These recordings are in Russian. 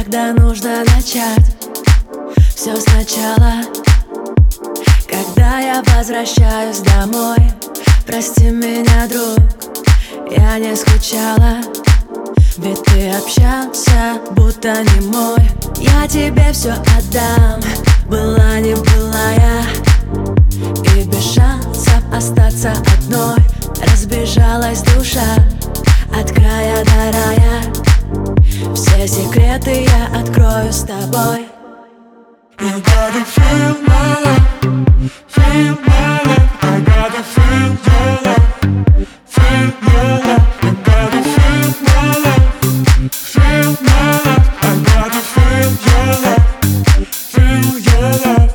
когда нужно начать все сначала. Когда я возвращаюсь домой, прости меня, друг, я не скучала. Ведь ты общался, будто не мой. Я тебе все отдам, была не была я. И без шансов остаться одной разбежалась душа от края до рая. Все секреты я открою с тобой. You gotta feel my love, feel my love. I gotta feel your love, feel your love. You gotta feel my love, feel my love. I gotta feel your love, feel your love.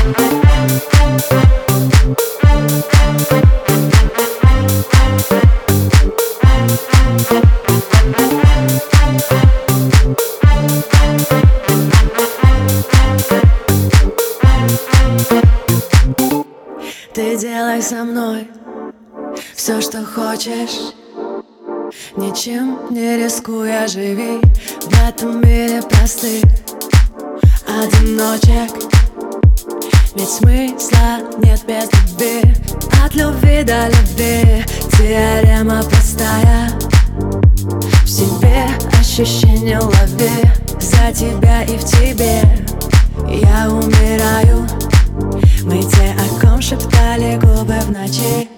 Ты делай со мной все, что хочешь, ничем не рискуя, живи в этом мире простых одиночек. Ведь смысла нет без любви, от любви до любви. Теорема простая, в себе ощущение лови. За тебя и в тебе я умираю. Мы те, о ком шептали губы в ночи.